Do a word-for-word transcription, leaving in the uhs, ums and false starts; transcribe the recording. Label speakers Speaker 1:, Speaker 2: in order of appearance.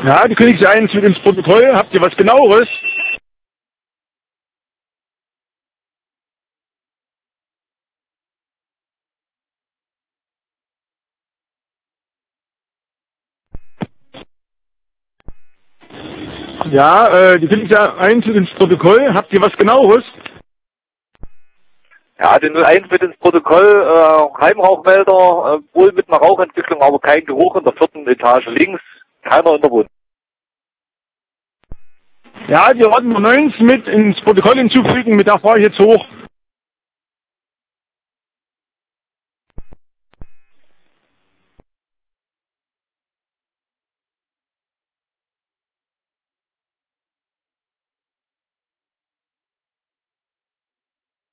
Speaker 1: Ja, die Königs eins mit ins Protokoll. Habt ihr was genaueres? Ja, äh, die Königs eins mit ins Protokoll. Habt ihr was genaueres?
Speaker 2: Ja, den null eins mit ins Protokoll, äh, Heimrauchmelder, äh, wohl mit einer Rauchentwicklung, aber kein Geruch in der vierten Etage links, keiner in der Wohnung.
Speaker 1: Ja, die Ordner neunzehn mit ins Protokoll hinzufügen, mit der fahre ich jetzt hoch.